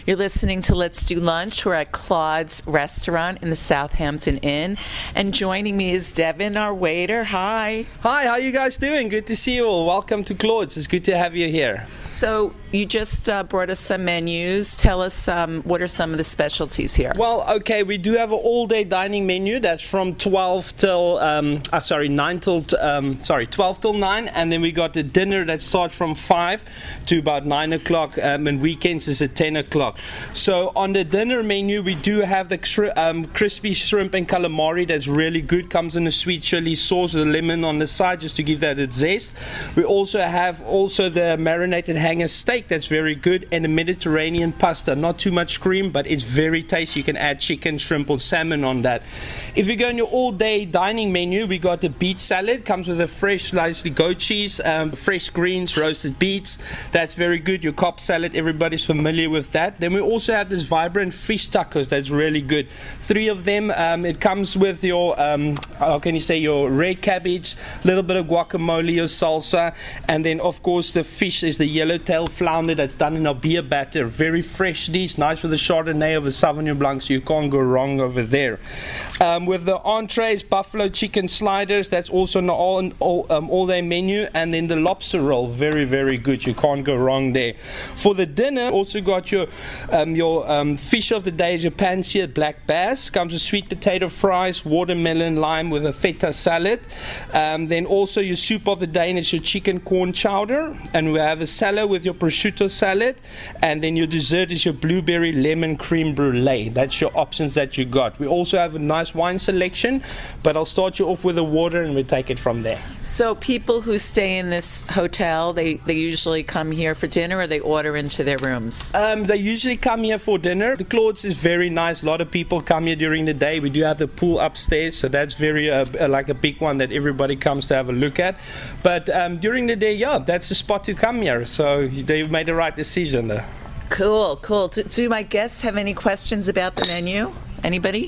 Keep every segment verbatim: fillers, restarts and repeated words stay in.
You're listening to Let's Do Lunch. We're at Claude's Restaurant in the Southampton Inn. And joining me is Devin, our waiter. Hi. Hi, how you guys doing? Good to see you all. Welcome to Claude's. It's good to have you here. So you just uh, brought us some menus. Tell us um, what are some of the specialties here? Well, okay, we do have an all-day dining menu. That's from twelve till, um, uh, sorry, nine till, um, sorry, twelve till nine. And then we got the dinner that starts from five to about nine o'clock. Um, and weekends is at ten o'clock. So on the dinner menu, we do have the shri- um, crispy shrimp and calamari. That's really good. Comes in a sweet chili sauce with a lemon on the side just to give that a zest. We also have also the marinated hanger steak. That's very good. And a Mediterranean pasta. Not too much cream, but it's very tasty. You can add chicken, shrimp, or salmon on that. If you go on your all-day dining menu, we got the beet salad. Comes with a fresh sliced goat cheese, um, fresh greens, roasted beets. That's very good. Your Cobb salad, everybody's familiar with that. Then we also have this vibrant fish tacos. That's really good. Three of them. Um, it comes with your, um, how can you say, your red cabbage, a little bit of guacamole, your salsa, and then of course the fish is the yellowtail flounder that's done in a beer batter. Very fresh dish, nice with a Chardonnay of a Sauvignon Blanc, so you can't go wrong over there. Um, with the entrees, buffalo chicken sliders, that's also an all, all, um, all-day menu, and then the lobster roll, very, very good. You can't go wrong there. For the dinner, also got your um, your um, fish of the day is your pan-seared black bass. Comes with sweet potato fries, watermelon lime with a feta salad. Um, then also your soup of the day, and it's your chicken corn chowder, and we have a salad with your prosciutto salad, and then your dessert is your blueberry lemon cream brulee. That's your options that you got. We also have a nice wine selection, but I'll start you off with the water and we'll take it from there. So people who stay in this hotel, they, they usually come here for dinner, or they order into their rooms? Um, they usually come here for dinner. The Claude's is very nice. A lot of people come here during the day. We do have the pool upstairs, so that's very uh, like a big one that everybody comes to have a look at. But um, during the day, yeah, that's the spot to come here. So they've made the right decision there. Cool, cool. Do, do my guests have any questions about the menu? Anybody?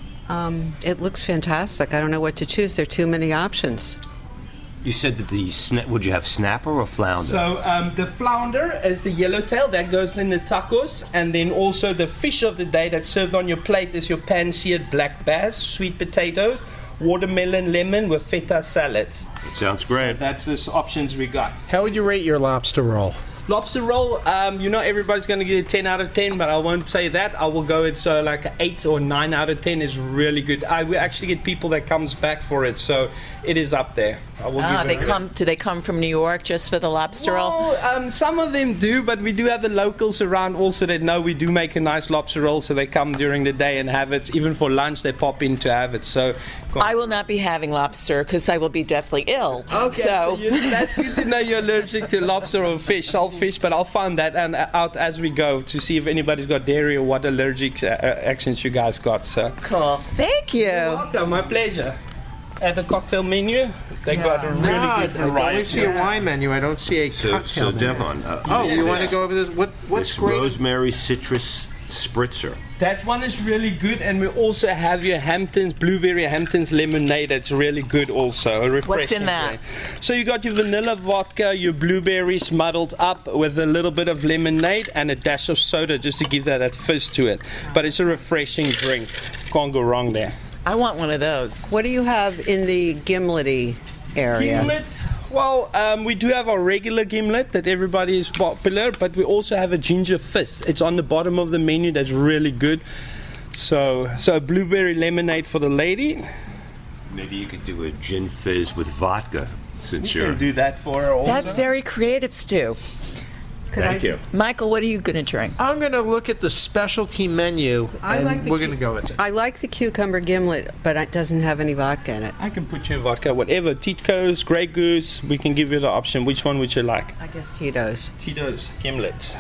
Um, it looks fantastic. I don't know what to choose. There are too many options. You said that the sna- would you have snapper or flounder? So um, the flounder is the yellowtail that goes in the tacos, and then also the fish of the day that's served on your plate is your pan-seared black bass, sweet potatoes, watermelon lemon with feta salad. It sounds great. So that's the options we got. How would you rate your lobster roll? Lobster roll, um, you know everybody's going to get a ten out of ten, but I won't say that. I will go with so like an eight or nine out of ten is really good. I will actually get people that comes back for it, so it is up there. I will Ah, give they it a come. Do they come from New York just for the lobster roll? Well, um, some of them do, but we do have the locals around also that know we do make a nice lobster roll, so they come during the day and have it. Even for lunch, they pop in to have it. So I will not be having lobster because I will be deathly ill. Okay, so, so you, that's good to know you're allergic to lobster or fish, salt fish, but I'll find that and uh, out as we go to see if anybody's got dairy or what allergic uh, actions you guys got. So cool. Thank you. You're welcome. My pleasure. At the cocktail menu, they yeah. got a really no, good variety. I only see a wine menu. I don't see a so, cocktail so menu. Devon, uh, oh, this, you want to go over this? What? What's this great? rosemary citrus spritzer? That one is really good, and we also have your Hamptons blueberry Hamptons lemonade. That's really good, also. A refreshing What's in that? drink. So you got your vanilla vodka, your blueberries muddled up with a little bit of lemonade and a dash of soda, just to give that that fizz to it. But it's a refreshing drink. Can't go wrong there. I want one of those. What do you have in the gimlety area? Gimlet? Well, um, we do have our regular gimlet that everybody is popular, but we also have a ginger fizz. It's on the bottom of the menu. That's really good. So, so a blueberry lemonade for the lady. Maybe you could do a gin fizz with vodka, since You you're. can do that for her also. That's very creative, Stu. Could Thank I, you. Michael, what are you going to drink? I'm going to look at the specialty menu, I and like the we're cu- going to go with it. I like the cucumber gimlet, but it doesn't have any vodka in it. I can put you vodka, whatever. Tito's, Grey Goose. We can give you the option. Which one would you like? I guess Tito's. Tito's gimlet.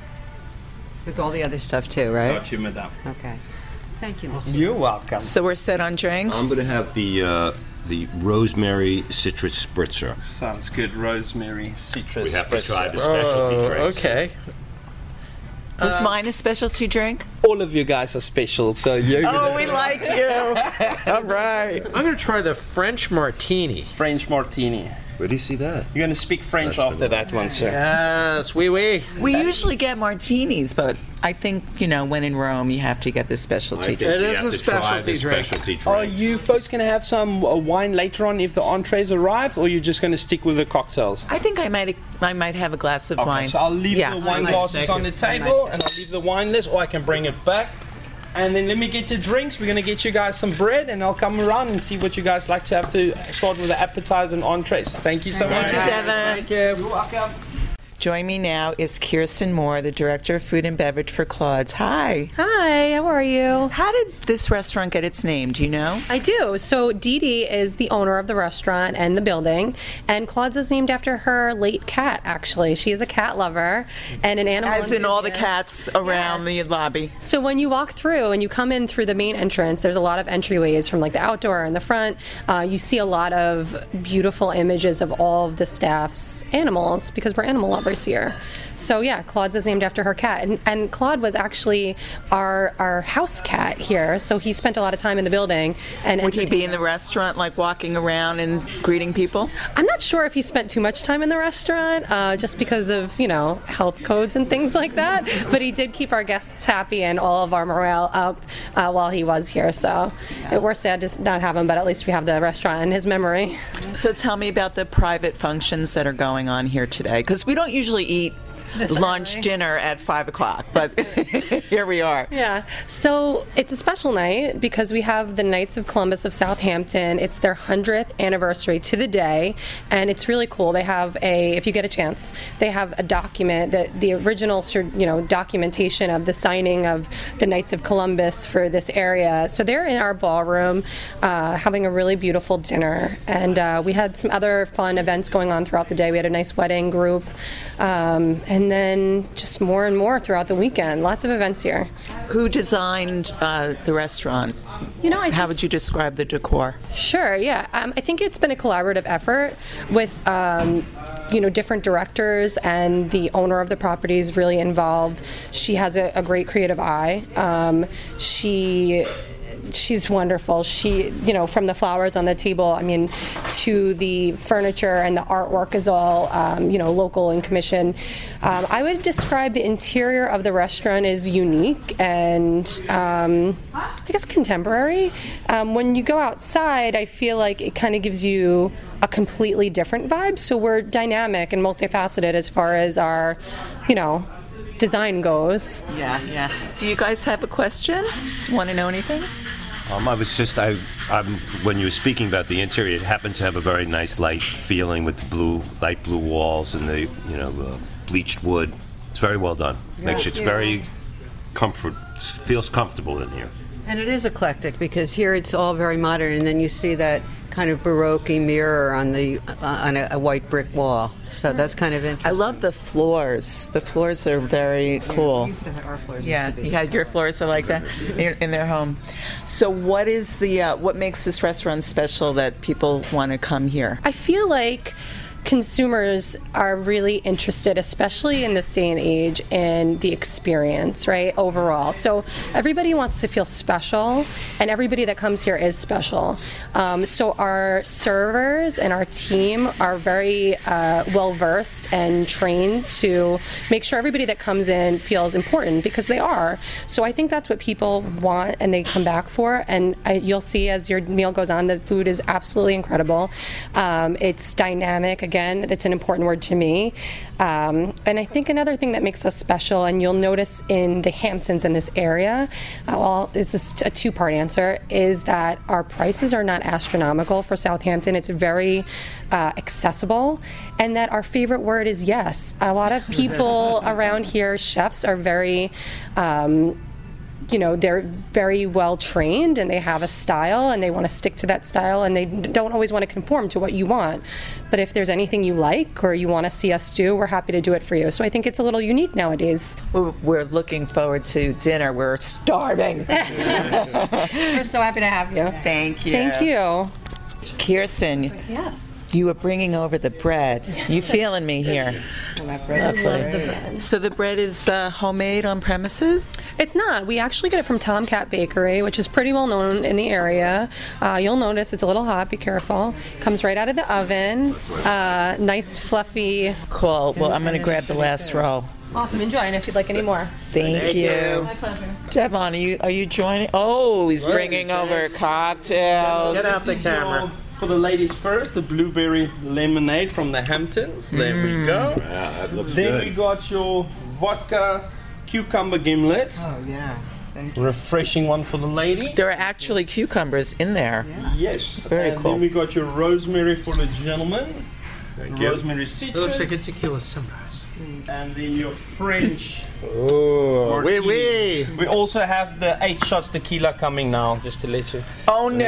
With all the other stuff too, right? Got you, madame. Okay. Thank you, Mister You're welcome. So we're set on drinks? I'm going to have the uh, the rosemary citrus spritzer. Sounds good. Rosemary, citrus. We have to try the spritzer. specialty Oh, drinks. okay. Was mine a specialty drink? All of you guys are special, so you're Oh, gonna we like you. All right. I'm going to try the French martini. French martini. Where do you see that? You're going to speak French That's after that one, sir. Yes, oui, oui. We usually get martinis, but I think, you know, when in Rome, you have to get the specialty I think drink. It you is have a to try specialty the drink. specialty drink. Are you folks going to have some uh, wine later on if the entrees arrive, or are you just going to stick with the cocktails? I think I might I might have a glass of Okay, wine. so I'll leave yeah. the wine might glasses take on the it. table, and I'll leave the wine list, or I can bring it back. And then let me get to drinks. We're going to get you guys some bread, and I'll come around and see what you guys like to have to start with the appetizer and entrees. Thank you so Thank much. you, Devin. Thank you. You're welcome. Join me now is Kirsten Moore, the Director of Food and Beverage for Claude's. Hi. Hi, how are you? How did this restaurant get its name? Do you know? I do. So Dee Dee is the owner of the restaurant and the building, and Claude's is named after her late cat, actually. She is a cat lover and an animal As in all the enthusiast. cats around the lobby. So when you walk through and you come in through the main entrance, there's a lot of entryways from like the outdoor and the front. Uh, you see a lot of beautiful images of all of the staff's animals because we're animal lovers here. So yeah, Claude's is named after her cat, and, and Claude was actually our our house cat here. So he spent a lot of time in the building. And Would he be in the restaurant, like walking around and greeting people? I'm not sure if he spent too much time in the restaurant, uh, just because of, you know, health codes and things like that. But he did keep our guests happy and all of our morale up uh, while he was here. So it, we're sad to not have him, but at least we have the restaurant in his memory. So tell me about the private functions that are going on here today, because we don't usually eat lunch, early. dinner at five o'clock, but here we are. Yeah. So it's a special night because we have the Knights of Columbus of Southampton. It's their hundredth anniversary to the day, and it's really cool. They have a, if you get a chance, they have a document, that the original, you know, documentation of the signing of the Knights of Columbus for this area. So they're in our ballroom, uh, having a really beautiful dinner, and uh, we had some other fun events going on throughout the day. We had a nice wedding group, um, and then just more and more throughout the weekend. Lots of events here. Who designed uh, the restaurant? You know, I How would you describe the decor? Sure, yeah. Um, I think it's been a collaborative effort with, um, you know, different directors, and the owner of the property is really involved. She has a, a great creative eye. Um, she... She's wonderful. She, you know, from the flowers on the table, I mean, to the furniture and the artwork is all, um, you know, local and commissioned. Um, I would describe the interior of the restaurant as unique and, um, I guess, contemporary. Um, when you go outside, I feel like it kind of gives you a completely different vibe. So we're dynamic and multifaceted as far as our, you know, design goes. Yeah, yeah. Do you guys have a question? Want to know anything? Um, I was just, I, I'm, when you were speaking about the interior, it happens to have a very nice light feeling with the blue, light blue walls and the, you know, uh, bleached wood. It's very well done. Makes it's very comfort, feels comfortable in here. And it is eclectic because here it's all very modern, and then you see that kind of Baroque mirror on the uh, on a, a white brick wall. So that's kind of interesting. I love the floors. The floors are very cool. We used to have our floors. Yeah, used to be. you had your floors are like that in, in their home. So, what is the uh, what makes this restaurant special that people want to come here? I feel like consumers are really interested, especially in this day and age, in the experience, right, overall. So everybody wants to feel special, and everybody that comes here is special. Um, so our servers and our team are very uh, well-versed and trained to make sure everybody that comes in feels important, because they are. So I think that's what people want and they come back for, and I, you'll see as your meal goes on, the food is absolutely incredible. Um, it's dynamic. Again, it's an important word to me. Um, and I think another thing that makes us special, and you'll notice in the Hamptons in this area, uh, well, it's just a two-part answer, is that our prices are not astronomical for Southampton. It's very uh, accessible, and that our favorite word is yes. A lot of people around here, chefs, are very... Um, you know, they're very well trained and they have a style and they want to stick to that style, and they don't always want to conform to what you want. But if there's anything you like or you want to see us do, we're happy to do it for you. So I think it's a little unique nowadays. We're, we're looking forward to dinner. We're starving. We're so happy to have you. Thank you. Thank you. Kirsten, Yes. you were bringing over the bread. You feeling me here? Lovely. So the bread is uh, homemade on premises? It's not. We actually get it from Tomcat Bakery, which is pretty well known in the area. Uh, you'll notice it's a little hot. Be careful. Comes right out of the oven. Uh, nice, fluffy. Cool. Well, I'm going to grab the last roll. Awesome. Enjoy. And if you'd like any more. Thank, Thank you. you. My pleasure. Devon, are you are you joining? Oh, he's bringing over cocktails. Get out the This is your- camera. For the ladies first, the blueberry lemonade from the Hamptons. There we go. Yeah, that looks Then good. we got your vodka cucumber gimlet. Oh, yeah. Thank Refreshing one for the lady. There are actually cucumbers in there. Yes. Very and cool. then we got your rosemary for the gentleman. Thank you. Rosemary It citrus. looks like a tequila sunrise. And then your French. Oh, wee martini. wee. We also have the eight shots tequila coming now, just to let you. Oh no!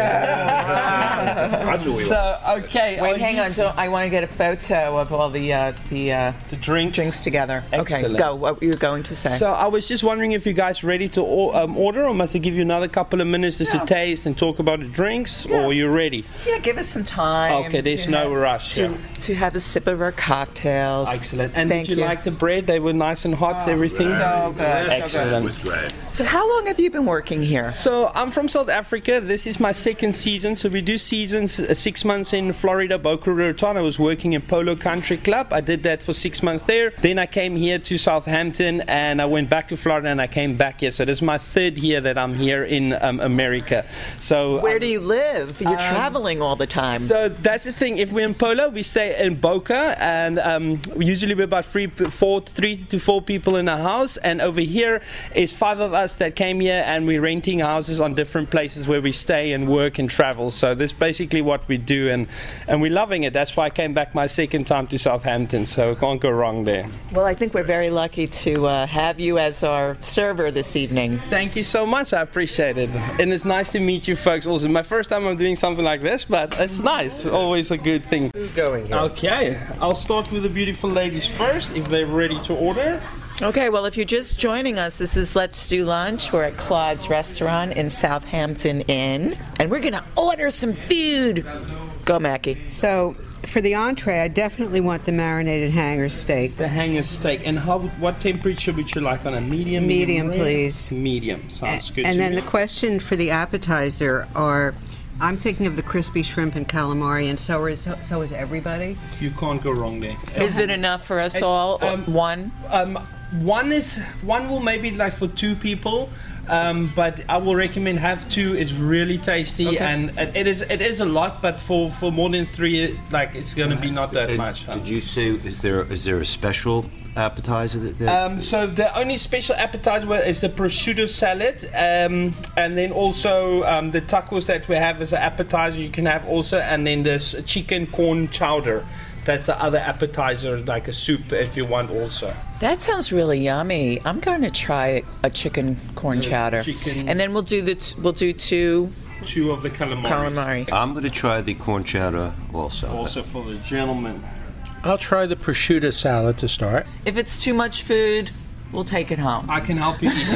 I knew we were. So okay. Wait, are hang you- on. Don't, I want to get a photo of all the uh, the uh, The drinks. drinks together. Okay, Excellent. go. What were you going to say? So I was just wondering if you guys ready to o- um, order, or must I give you another couple of minutes just No. to taste and talk about the drinks, or are you ready? yeah, give us some time. Okay, there's to no have- rush. To, Yeah. to have a sip of our cocktails. Excellent. And Thank did you, you. like the bread? They were nice and hot, everything? So good. It Excellent. was great. So how long have you been working here? So I'm from South Africa. This is my second season. So we do seasons, uh, six months in Florida, Boca Raton. I was working in Polo Country Club. I did that for six months there. Then I came here to Southampton, and I went back to Florida, and I came back here. So this is my third year that I'm here in um, America. So Where um, do you live? You're traveling all the time. So that's the thing. If we're in Polo, we stay in Boca, and um, usually we're about three, four, three to four people in a house. And over here is five of us that came here, and we're renting houses on different places where we stay and work and travel. So this is basically what we do, and and we're loving it. That's why I came back my second time to Southampton. So can't go wrong there. Well, I think we're very lucky to uh, have you as our server this evening. Thank you so much. I appreciate it, and it's nice to meet you folks. Also, my first time I'm doing something like this, but it's nice. Always a good thing. Who's going here? Okay, I'll start with the beautiful ladies first, if they're ready to order. Okay, well, if you're just joining us, this is Let's Do Lunch. We're at Claude's Restaurant in Southampton Inn, and we're going to order some food. Go, Mackie. So for the entree, I definitely want the marinated hanger steak. The hanger steak. And how? What temperature would you like on a medium? Medium, rare? please. Medium. Sounds good. And to then me. the question for the appetizer are, I'm thinking of the crispy shrimp and calamari, and so is so is everybody. You can't go wrong there. Is it enough for us all? Or um, One? Um, one is one will maybe like for two people, um, but I will recommend have two. It's really tasty, Okay. and it it is it is a lot, but for, for more than three, like it's gonna be not that And much. huh? Did you say is there is there a special appetizer that? that Um, so the only special appetizer is the prosciutto salad, um, and then also um, the tacos that we have as an appetizer you can have also, and then this chicken corn chowder. That's the other appetizer, like a soup if you want also. That sounds really yummy. I'm going to try a chicken corn chowder, chicken- and then we'll do the t- we'll do two Two of the calamari. calamari. I'm going to try the corn chowder also. Also for the gentleman. I'll try the prosciutto salad to start. If it's too much food, we'll take it home. I can help you eat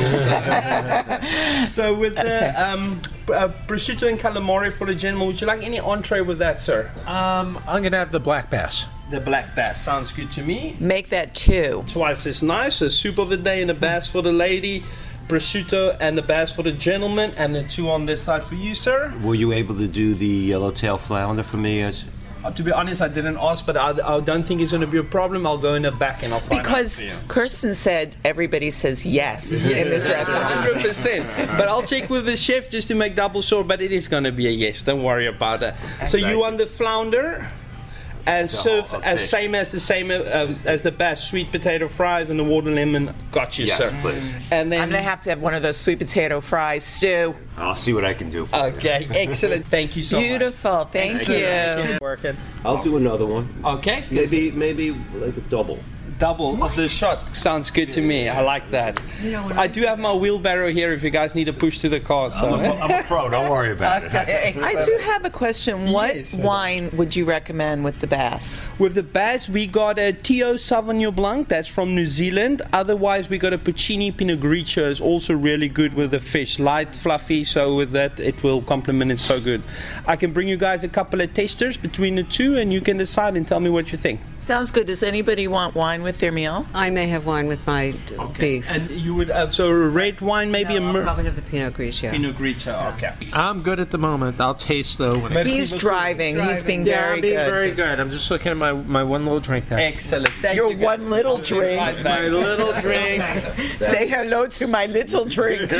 it. So with the um, uh, prosciutto and calamari for the gentleman, would you like any entree with that, sir? Um, I'm going to have the black bass. The black bass sounds good to me. Make that two. Twice as nice. A soup of the day and a bass for the lady, prosciutto and the bass for the gentleman, and the two on this side for you, sir. Were you able to do the yellowtail flounder for me? As Uh, to be honest, I didn't ask, but I, I don't think it's going to be a problem. I'll go in the back and I'll find Because out for you. Kirsten said everybody says yes in this restaurant. one hundred percent. But I'll check with the chef just to make double sure, but it is going to be a yes. Don't worry about it. So you want the flounder and serve whole as fish. same as the same uh, as the bass, sweet potato fries and the water lemon. Got you, Yes, sir. please. And then I'm going to have to have one of those sweet potato fries, Stu. I'll see what I can do. For you. Okay, excellent. Thank you so much. Beautiful. Thank you. Working. I'll do another one. Okay, Maybe maybe like a double. double of the shot sounds good to me. I like that. I do have my wheelbarrow here if you guys need a push to the car. So. I'm a, I'm a pro. Don't worry about it. I do have a question. What Yes. wine would you recommend with the bass? With the bass, we got a T O Sauvignon Blanc, that's from New Zealand. Otherwise, we got a Puccini Pinot Grigio, is also really good with the fish. Light, fluffy, so with that, it will complement it so good. I can bring you guys a couple of tasters between the two, and you can decide and tell me what you think. Sounds good. Does anybody want wine with their meal? I may have wine with my uh, beef. And you would have so a red wine, maybe No, a I'll mer- probably have the Pinot Grigio. Pinot Grigio. Okay. I'm good at the moment. I'll taste though. When I He's driving. He's being yeah, very I'm being good. very good. I'm just looking at my, my one little drink there. Excellent. Thank Your you, guys. one little drink. Right back. My little drink. Say hello to my little drink.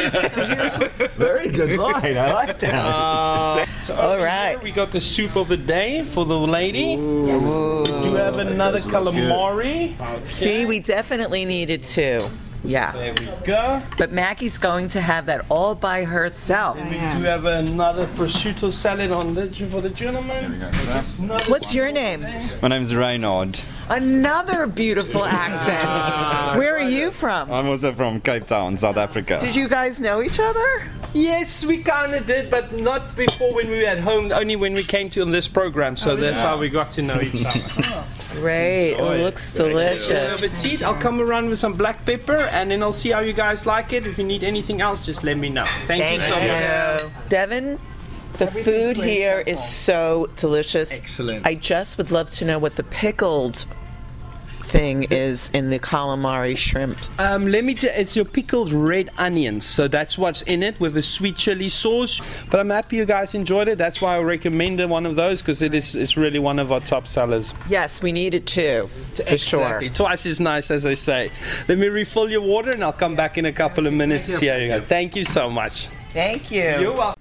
Very good line. I like that. Uh, so All over right. here we got the soup of the day for the lady. Do you have another calamari? See, we definitely needed two. Yeah. There we go. But Maggie's going to have that all by herself. We do have another prosciutto salad on the for the gentleman. Another What's your name? My name's Reinoud. Another beautiful accent. Where are you from? I'm also from Cape Town, South Africa. Did you guys know each other? Yes, we kind of did, but not before when we were at home. Only when we came to on this program. So that's how we got to know each other. Great. It looks Bon delicious. appetit. I'll come around with some black pepper, and then I'll see how you guys like it. If you need anything else, just let me know. Thank, Thank you so much. you. Devin, the food here is so delicious. Excellent. I just would love to know what the pickled thing is in the calamari shrimp. Um, let me tell it's your pickled red onions. So that's what's in it with the sweet chili sauce. But I'm happy you guys enjoyed it. That's why I recommended one of those, because it is it's really one of our top sellers. Yes, we need it too, for sure. Exactly. Twice as nice, as they say. Let me refill your water, and I'll come back in a couple of minutes to see how you go. Thank you so much. Thank you. You're welcome.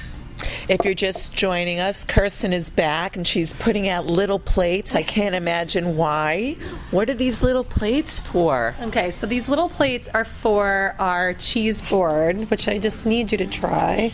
If you're just joining us, Kirsten is back and she's putting out little plates. I can't imagine why. What are these little plates for? Okay, so these little plates are for our cheese board, which I just need you to try.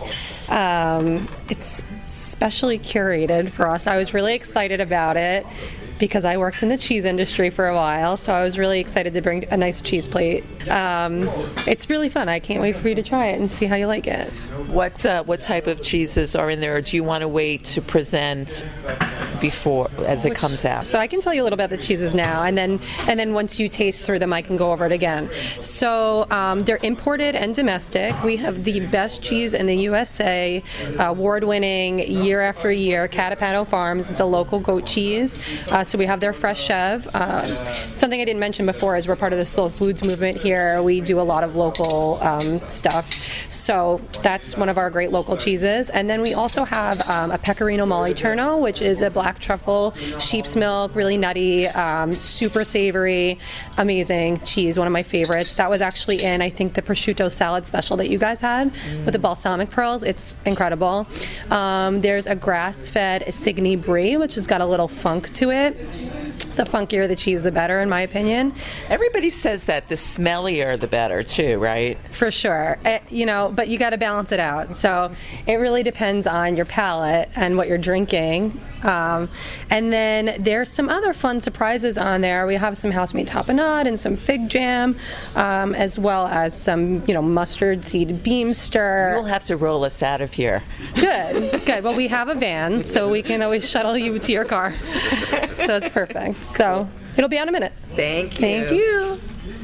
Um, it's specially curated for us. I was really excited about it because I worked in the cheese industry for a while, so I was really excited to bring a nice cheese plate. Um, it's really fun. I can't wait for you to try it and see how you like it. What uh, what type of cheeses are in there, or do you want to wait to present before as it comes out? So I can tell you a little about the cheeses now, and then and then once you taste through them, I can go over it again. So um, they're imported and domestic. We have the best cheese in the U S A, award-winning year after year. Catapano Farms. It's a local goat cheese. Uh, so we have their fresh chev. Uh, something I didn't mention before is we're part of the slow foods movement here. We do a lot of local um, stuff. So that's one of our great local cheeses. And then we also have um, a Pecorino Moliterno, which is a black truffle, sheep's milk, really nutty, um, super savory, amazing cheese, one of my favorites. That was actually in, I think, the prosciutto salad special that you guys had mm. with the balsamic pearls. It's incredible. Um, there's a grass-fed Signy Brie, which has got a little funk to it. The funkier the cheese, the better, in my opinion. Everybody says that the smellier, the better, too, right? For sure. It, you know, but you got to balance it out. So it really depends on your palate and what you're drinking. Um, and then there's some other fun surprises on there. We have some house-made tapenade and some fig jam, um, as well as some, you know, mustard seed beam stir. You'll have to roll us out of here. Good, good. Well, we have a van, so we can always shuttle you to your car. So it's perfect. So it'll be on a minute. Thank you. Thank you.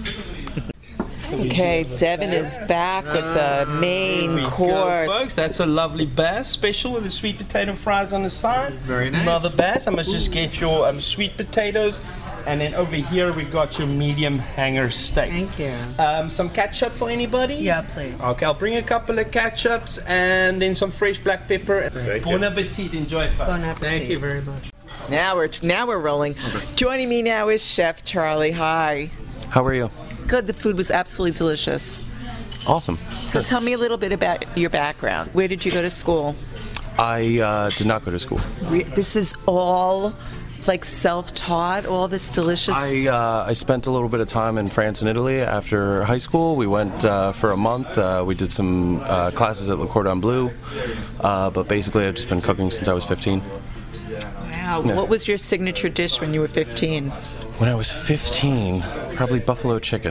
Okay, Devin is back with the main There we course. go, folks. That's a lovely bass special with the sweet potato fries on the side. Very nice. Another bass. I must just get your um, sweet potatoes. And then over here we got your medium hanger steak. Thank you. Um, some ketchup for anybody? Yeah, please. Okay, I'll bring a couple of ketchups and then some fresh black pepper. Bon appetit. Enjoy, folks. Bon appetit. Thank you very much. Now we're now we're rolling. Joining me now is Chef Charlie. Hi. How are you? Good. The food was absolutely delicious. Awesome. So tell me a little bit about your background. Where did you go to school? I uh, did not go to school. Re- This is all like self-taught. All this delicious. I uh, I spent a little bit of time in France and Italy after high school. We went uh, for a month. Uh, we did some uh, classes at Le Cordon Bleu. Uh, but basically, I've just been cooking since I was fifteen. Wow. What was your signature dish when you were fifteen? When I was fifteen, probably buffalo chicken.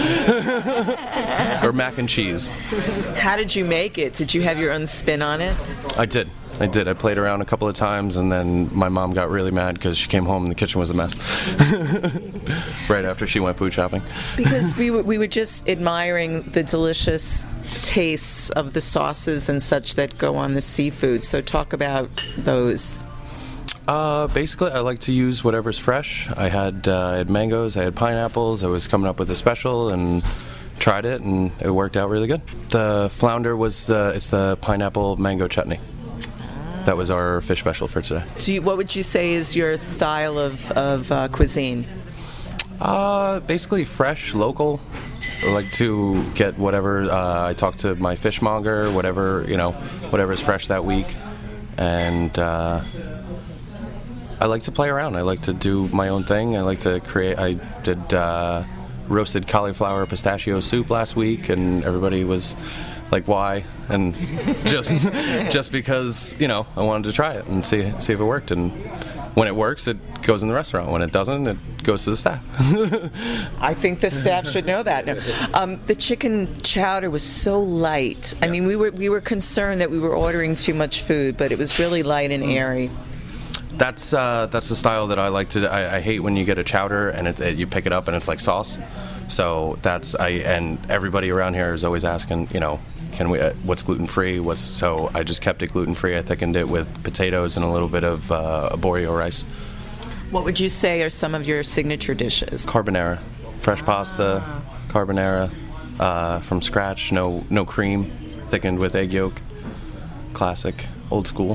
Or mac and cheese. How did you make it? Did you have your own spin on it? I did. I did. I played around a couple of times, and then my mom got really mad because she came home and the kitchen was a mess. Right after she went food shopping. Because we were, we were just admiring the delicious tastes of the sauces and such that go on the seafood. So talk about those. Uh, basically, I like to use whatever's fresh. I had uh, I had mangoes, I had pineapples. I was coming up with a special and tried it, and it worked out really good. The flounder was the it's the pineapple mango chutney. That was our fish special for today. Do you, what would you say is your style of, of uh, cuisine? Uh, basically fresh, local. I like to get whatever. Uh, I talk to my fishmonger, whatever you know, whatever's fresh that week, and uh, I like to play around. I like to do my own thing. I like to create. I did uh, roasted cauliflower pistachio soup last week, and everybody was like, "Why?" And just just because you know, I wanted to try it and see see if it worked. And when it works, it goes in the restaurant. When it doesn't, it goes to the staff. I think the staff should know that. Um, the chicken chowder was so light. I mean, we were we were concerned that we were ordering too much food, but it was really light and airy. That's uh, that's the style that I like to. I, I hate when you get a chowder and it, it, you pick it up and it's like sauce. So that's I and everybody around here is always asking, you know, can we? Uh, what's gluten free? What's so? I just kept it gluten free. I thickened it with potatoes and a little bit of uh, arborio rice. What would you say are some of your signature dishes? Carbonara, fresh pasta, carbonara, uh, from scratch. No no cream, thickened with egg yolk. Classic, old school.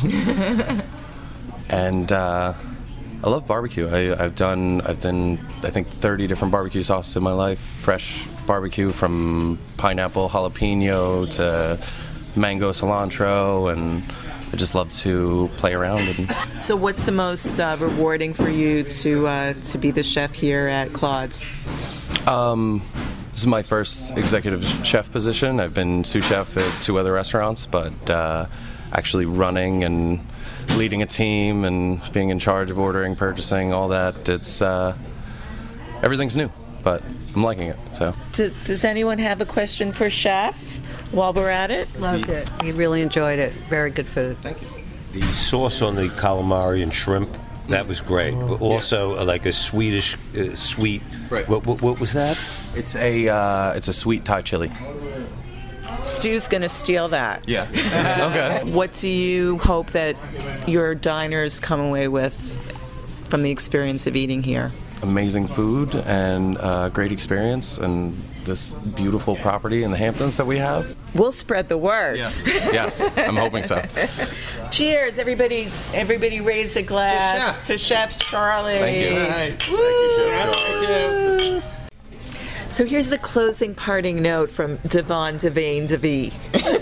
And uh, I love barbecue. I, I've done I've done I think thirty different barbecue sauces in my life. Fresh barbecue from pineapple jalapeno to mango cilantro, and I just love to play around. And so, what's the most uh, rewarding for you to uh, to be the chef here at Claude's? Um, this is my first executive chef position. I've been sous chef at two other restaurants, but uh, actually running and leading a team and being in charge of ordering, purchasing, all that, it's uh, everything's new, but I'm liking it. So, Do, does anyone have a question for Chef while we're at it? Loved it. We really enjoyed it. Very good food. Thank you. The sauce on the calamari and shrimp, that was great. But also uh, like a Swedish uh, sweet. Right. What, what, what was that? it's a uh, it's a sweet Thai chili. Stu's going to steal that. Yeah. Okay. What do you hope that your diners come away with from the experience of eating here? Amazing food and uh, great experience, and this beautiful property in the Hamptons that we have. We'll spread the word. Yes. Yes. I'm hoping so. Cheers, everybody! Everybody, raise a glass to Chef, to Chef Charlie. Thank you. All right. Thank you, Chef. Thank you. So here's the closing parting note from Devon Devane DeVee.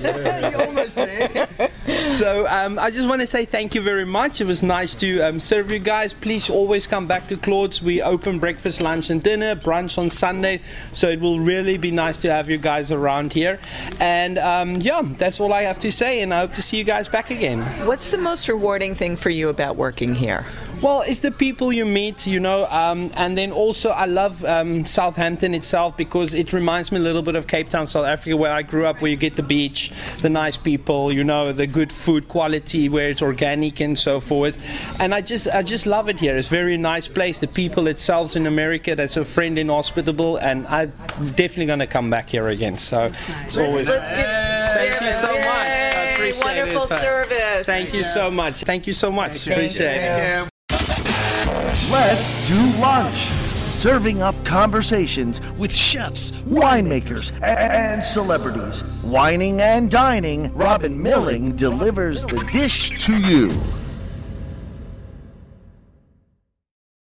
So um, I just want to say thank you very much. It was nice to um, serve you guys. Please always come back to Claude's. We open breakfast, lunch and dinner, brunch on Sunday. So it will really be nice to have you guys around here. And um, yeah, that's all I have to say. And I hope to see you guys back again. What's the most rewarding thing for you about working here? Well, it's the people you meet, you know, um, and then also I love um, Southampton itself because it reminds me a little bit of Cape Town, South Africa, where I grew up, where you get the beach, the nice people, you know, the good food quality, where it's organic and so forth. And I just I just love it here. It's a very nice place. The people itself in America, that's so friendly and hospitable, and I'm definitely going to come back here again. So it's always... Let's give Thank you so much. I appreciate wonderful it. service. Thank you so much. Thank you so much. Appreciate it. Let's do lunch. Serving up conversations with chefs, winemakers, and celebrities. Wining and dining, Robin Milling delivers the dish to you.